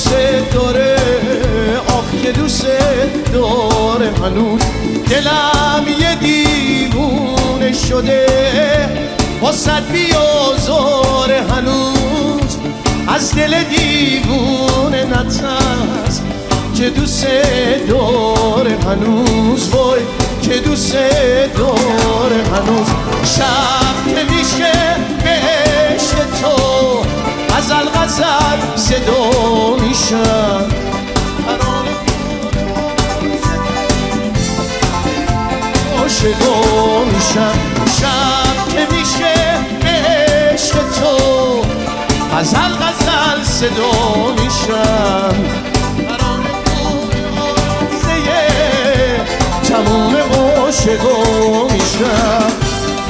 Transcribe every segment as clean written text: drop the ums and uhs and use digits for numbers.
دوست داره، آخ که دوست داره. هنوز دلم یه دیوونه شده واسد بیازاره. هنوز از دل دیوونه نترس که دوست داره. هنوز وای که دوست داره. هنوز شب که میشه بهشت تو غزل غزل صدا میشن. عاشقا میشن. شب که میشه بهشت تو غزل غزل صدا میشن. تموم عاشقا میشن.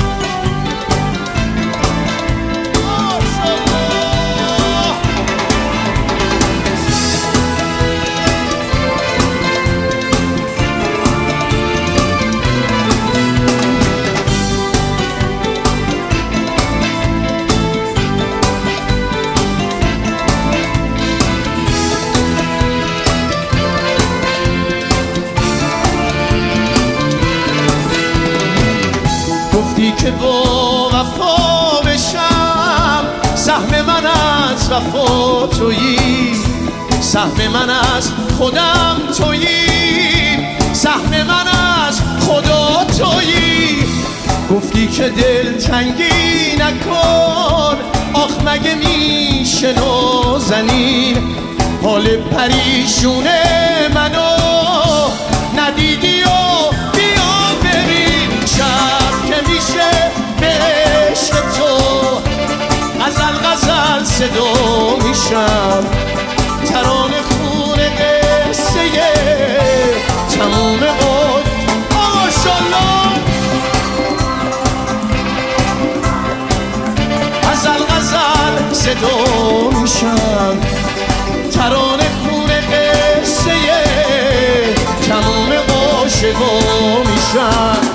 گفتی که با وفا بشم، سهم من از وفا تویی، سهم من از خودم تویی، سهم من از خدا تویی. گفتی که دل تنگی نکن، آخ مگه میشه نازنین حال پریشون منو ندیدی و بیا ببین. شب که میشه بهشت تو غزل غزل صدا میشم. ترانه خونه قصه تموم ماشالله. غزل غزل صدا میشم. ترانه خونه قصه تموم عاشقا میشن.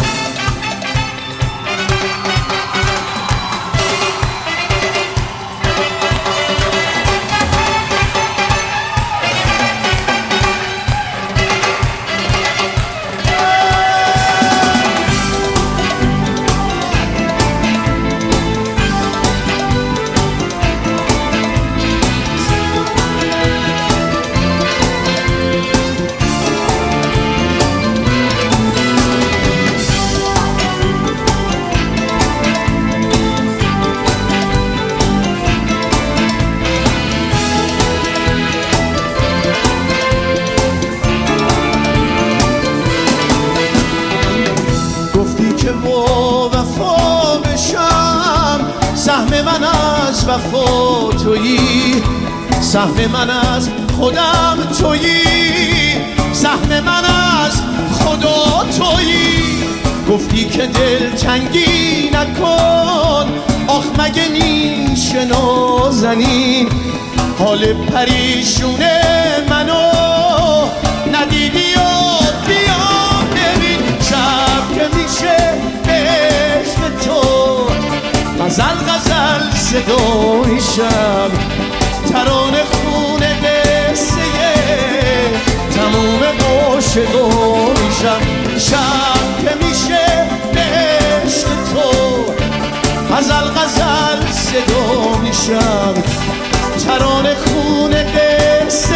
وفا تویی، سهم من از خودم تویی، سهم من از خدا تویی. گفتی که دل تنگی نکن، آخ مگه میشه نازنین حال پریشون منو ندیدی و بیا ببین. شب که میشه بهشت تو غزل غزل صدا میشم. ترانه خونه قصه تموم عاشقا میشم. شب که میشه بهشت تو غزل غزل صدا میشم. ترانه خونه قصه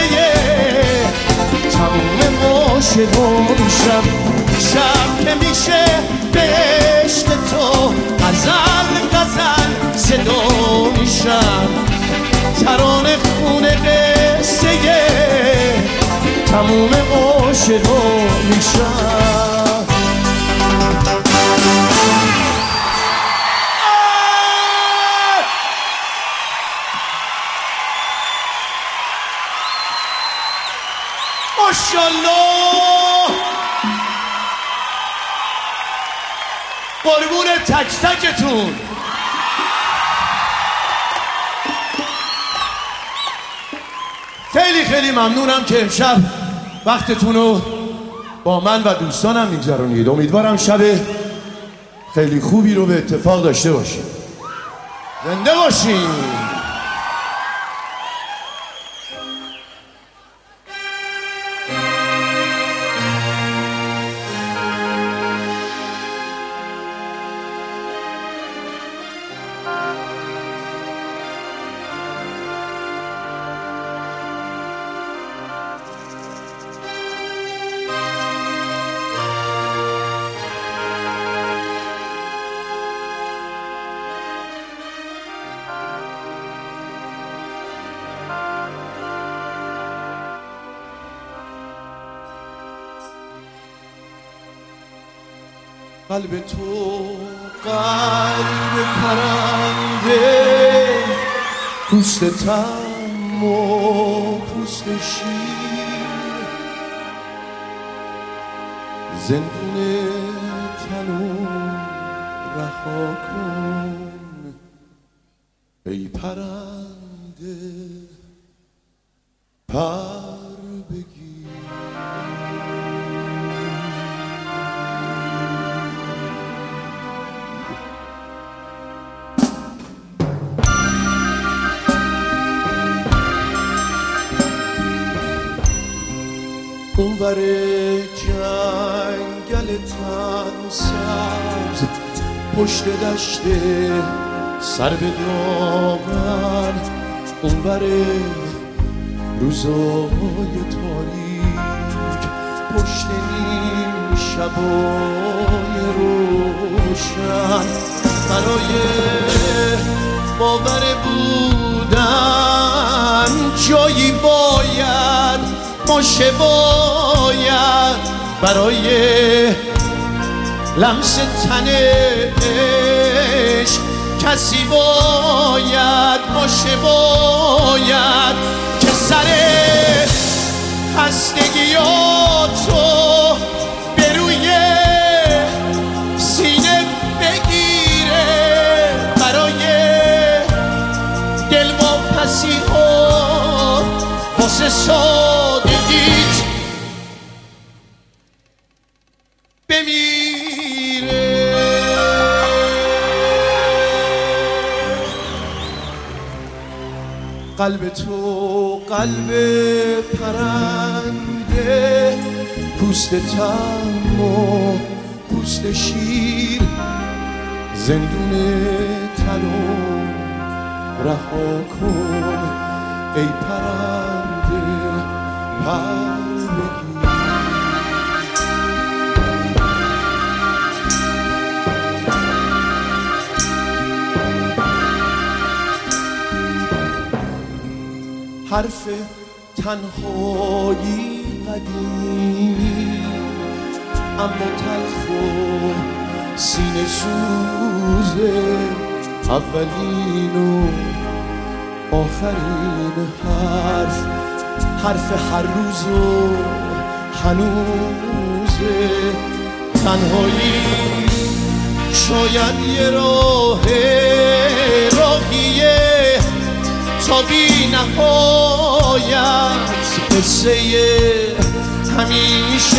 تموم عاشقا میشم. شب که میشه بهشت تو غزل غزل صدا میشم. ترانه خونه قصه تموم عاشقا میشم. ماشالله قربون تک تکتون. خیلی خیلی ممنونم که امشب وقتتون رو با من و دوستانم میگذرونید. امیدوارم شب خیلی خوبی رو به اتفاق داشته باشید. زنده باشین. قلب تو قلب پرنده، پوست تم و پوست شیر، زندون تنو رها کن ای پرنده، پر بگیر. اونور جنگل تن سبز، پشت دشت سر به دامن، اونور روزای تاریک، پشت نیم شبای روشن، برای باور بودن جایی باید باشه، باید برای لمس تن عشق کسی باید باشه، باید که سر خستگیاتو به روی سینه بگیره، برای دل واپسی ها واسه سادگیت بمیره. قلب تو قلب پرنده، پوست تم و پوست شیر، زندون تنو رها کن ای پرنده، پر بگیر. حرف تنهایی قدیمی اما تلخ و سینه سوزه، اولین و آخرین حرف هر روز و هنوزه. تنهایی شاید یه راهیه تا بی نهایت، قصه همیشه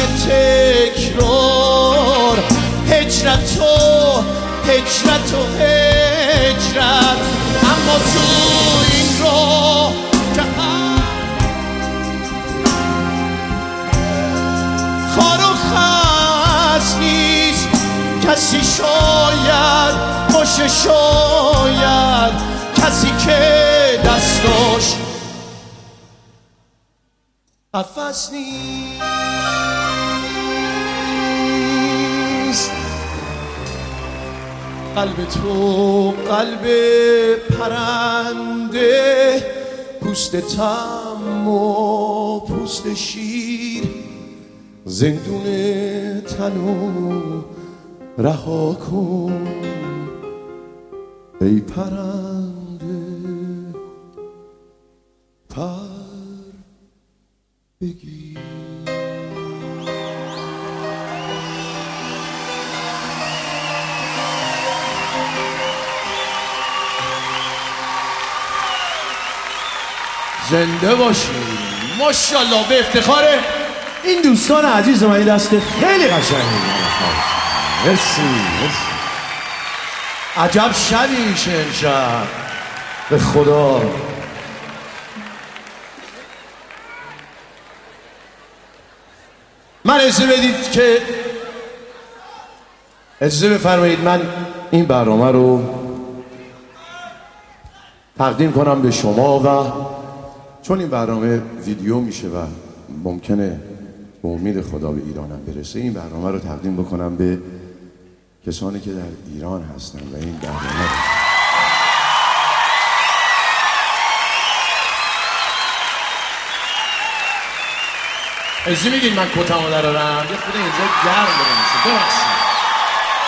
تکرار، هجرت و هجرت و هجرت. اما تو این راه که خار و خس نیست، کسی شاید باشه، شاید کسی که دستاش قفس نیست. قلب تو قلب پرنده، پوست تم و پوست شیر، زندون تنو رها کن ای پرنده، پر بگیر. زنده باشید ماشاءالله. به افتخار این دوستان عزیز من، این دست خیلی قشنگی. مرسی مرسی. عجب شبی میشه امشب به خدا. من اجازه بفرمایید من این برنامه رو تقدیم کنم به شما، و چون این برنامه ویدیو میشه و ممکنه به امید خدا به ایرانم برسه، این برنامه رو تقدیم بکنم به کسانی که در ایران هستن و این برنامه اجازه میگید من کتمو درارم، یه خود اینجا گرم داره میشه. ببخشید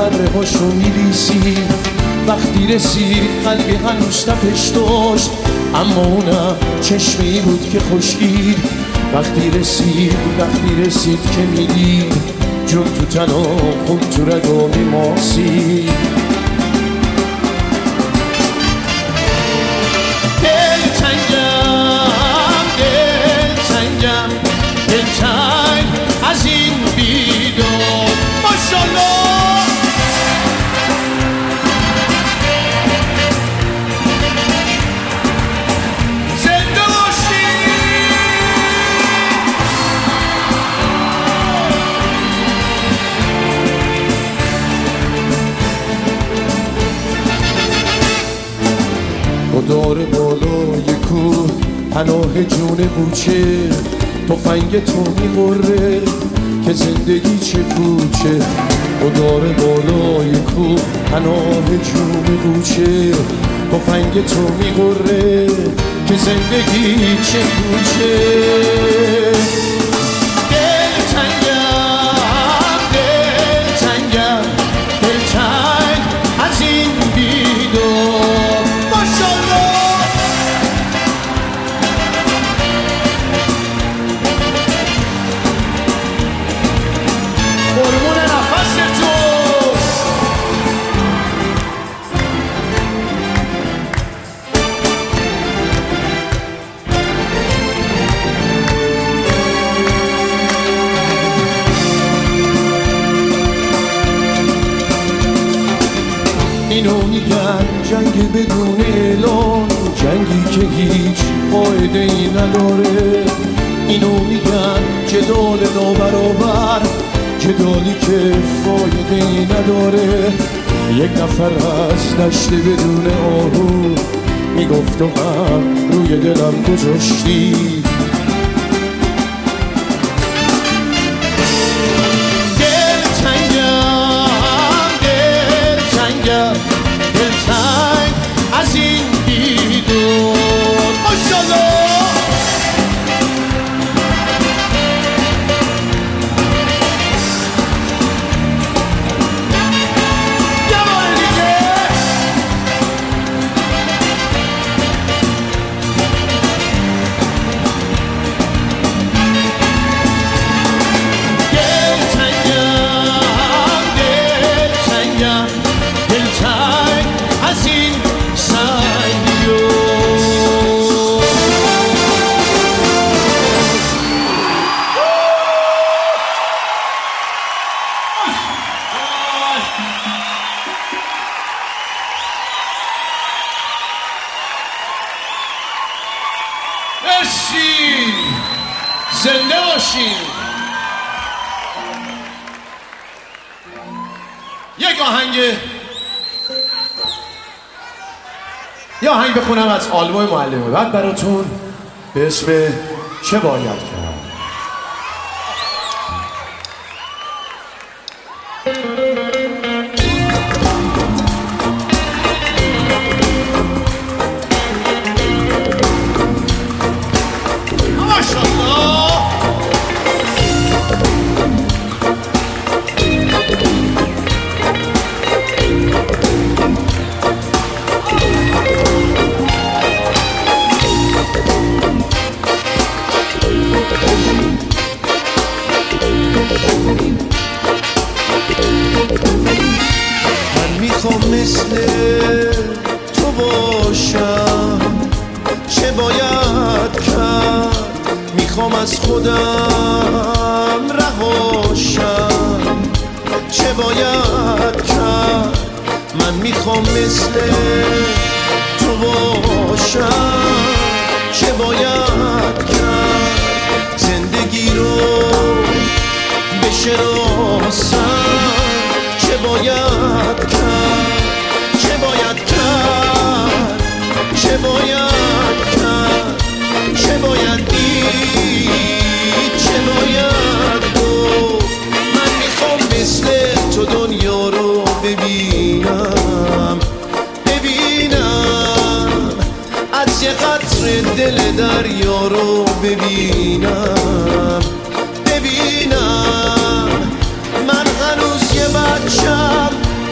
بره هاشو میریسی. وقتی رسید قلبی هنوز تپش داشت، اما اونم چشمی بود که خشکید. وقتی رسید که میدید جون تو تن و خون تو رگو میماسید. دلتنگ از این بیدار. ماشالله زنده باشی. گدار بالای کوه پناه جون بوچه، تفنگ تو می‌قره که زندگی چه پوچه. گدار بالای کوه پناه جون بوچه، تفنگ تو می‌قره که زندگی چه پوچه. دلتنگم دلتنگ از این بیدار. ماشالله قربون نفس تو. اینو میگن جنگ بدون اعلان، جنگی که هیچ قاعده ای نداره. اینو میگن جدال نابرابر، جدالی که فایده ای نداره. یک نفر از دشت بدون آهو میگفت و هم روی دلم گذاشتی. دلتنگ از این بیدار. ماشالله مرسی. زنده باشین. یه آهنگ بخونم از آلبوم معلمه بعد براتون به اسم چه باید کرد. من میخوام مثل تو باشم، چه باید کرد؟ میخوام از خودم رهاشم، چه باید کرد؟ من میخوام مثل تو باشم، چه باید کرد؟ زندگی رو بشناسم، چه باید کرد؟ چه باید کرد؟ چه باید کرد؟ چه باید دید؟ چه باید گفت؟ من میخوام مثل تو دنیا رو ببینم، از یه قطره دل دریا رو ببینم، من هنوز یه بچم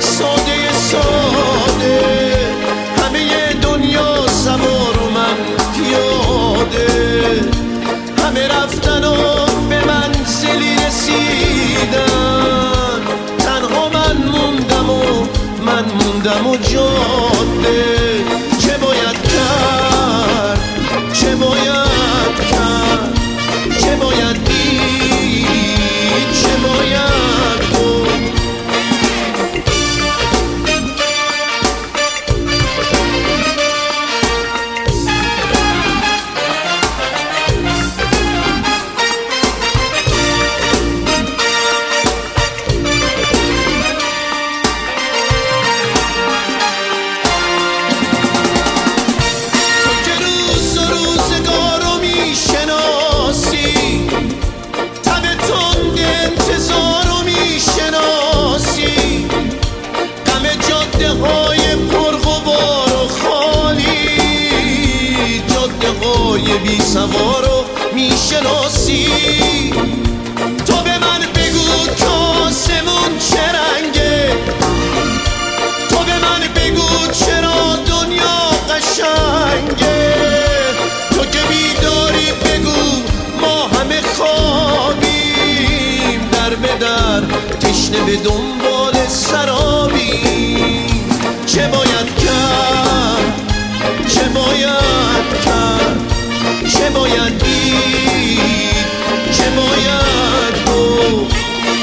بی سوارو میشناسی. تو به من بگو کاسمون چه رنگه، تو به من بگو چرا دنیا قشنگه. تو که بیداری بگو ما همه خوابیم، در به در تشنه به دنبال سرابیم. چه باید کرد، چه باید کرد، چه باید دید، چه باید گفت.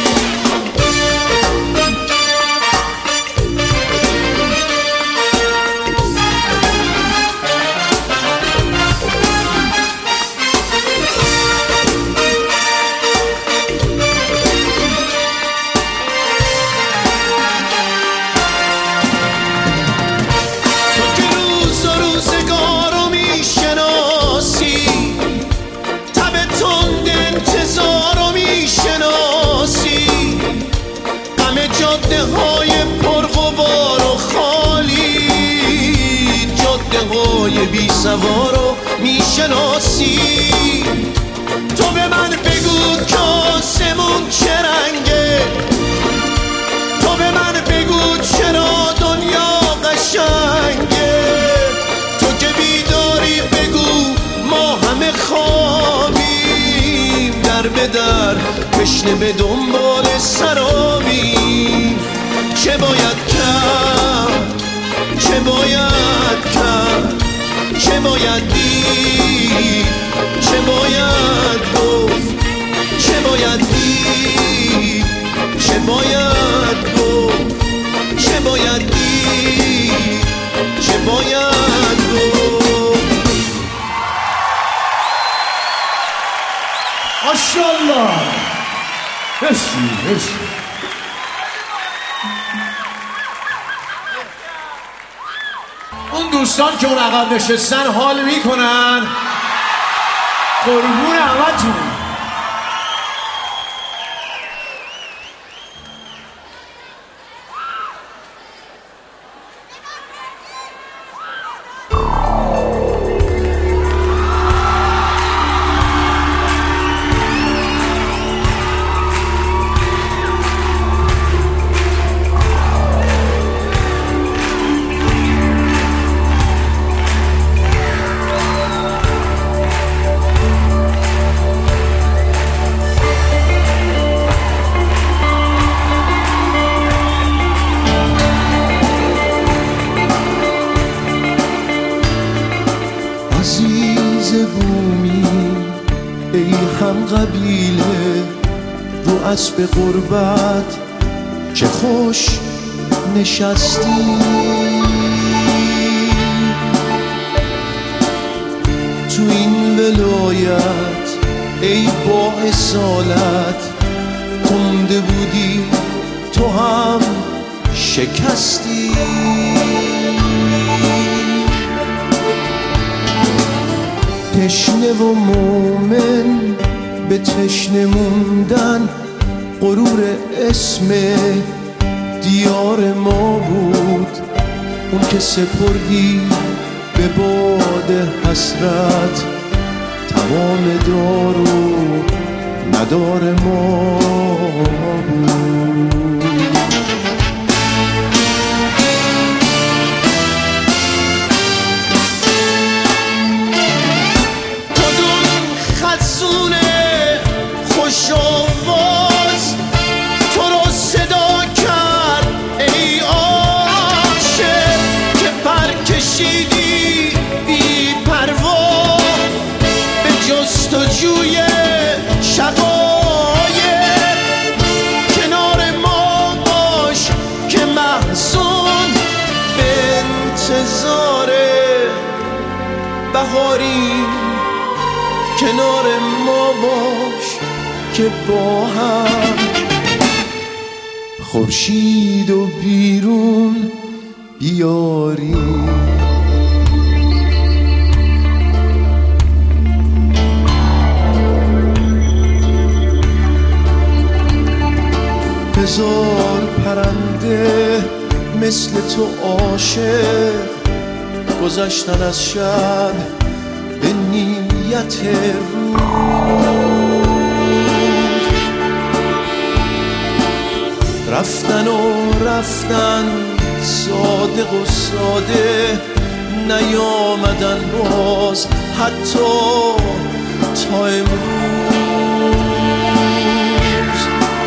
جاده های پرغبار و خالی، جاده های بی سوارو میشناسی. تو به من بگو کاسمون چه رنگه، تو به من بگو چرا دنیا قشنگه. تو که بیداری بگو ما همه خوابیم، در به در تشنه به دنبال سرابیم. چه باید کرد، چه باید کرد، چه باید دید، چه باید گفت. چه باید دید، چه باید گفت. چه باید دید، چه باید گفت. ماشاءالله. مرسی مرسی. اون دوستان که اون عقب نشستن حال میکنن، قربون همتون. هم قبیله رو اسب غربت چه خوش نشستی. تو این ولایت ای با اصالت، تو مونده بودی تو هم شکستی. تشنه و مومن به تشنه موندن، غرور اسم دیار ما بود. اون که سپردی به باد حسرت، تمام دار و ندار ما بود. خوش آواز تو رو صدا کرد ای عاشق، که پر کشیدی بی پروا به جستجوی شقایق. کنار ما باش که محزون به انتظار بهاری، کنار ما باش که با هم خورشید و بیرون بیاری. هزار پرنده مثل تو عاشق، گذشتن از شب به نیت نیت روز. رفتن و رفتن صادق و ساده، نیامدن باز حتی تا امروز.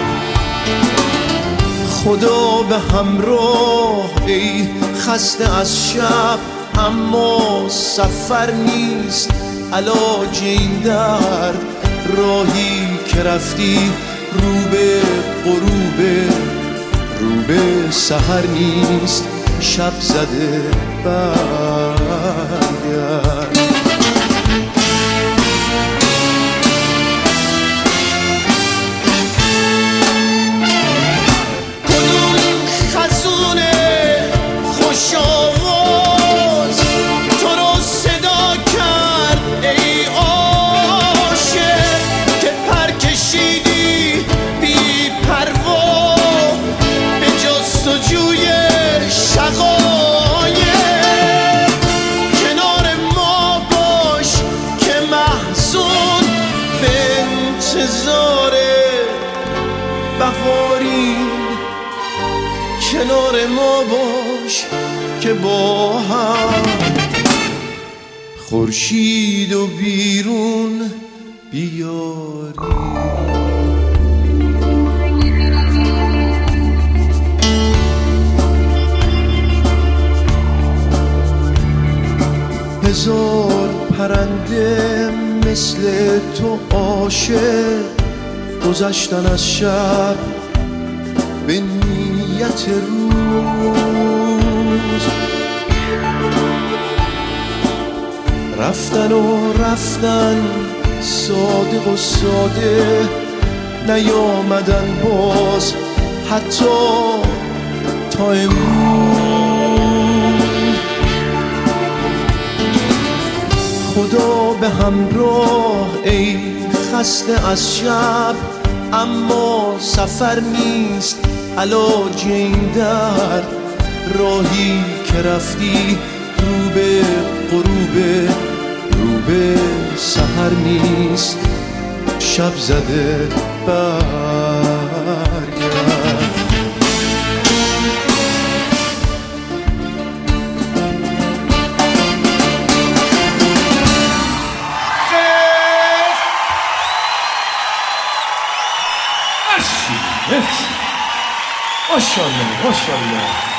خدا به همراه ای خسته از شب، اما سفر نیست علاج این درد. راهی که رفتی رو به غروب، رو به سحر نیست، شب زده برگرد. بهارین کنار ما باش که با هم خورشید و بیرون بیاریم. هزار پرنده مثل تو عاشق، گذشتن از شب به نیت روز. رفتن و رفتن صادق و ساده، نیامدن باز حتی تا امروز. خدا به همراه ای خسته از شب، اما سفر نیست علاج این درد. راهی که رفتی رو به غروب، رو به سحر نیست، شب زده برگرد. ماشاءالله ماشاءالله.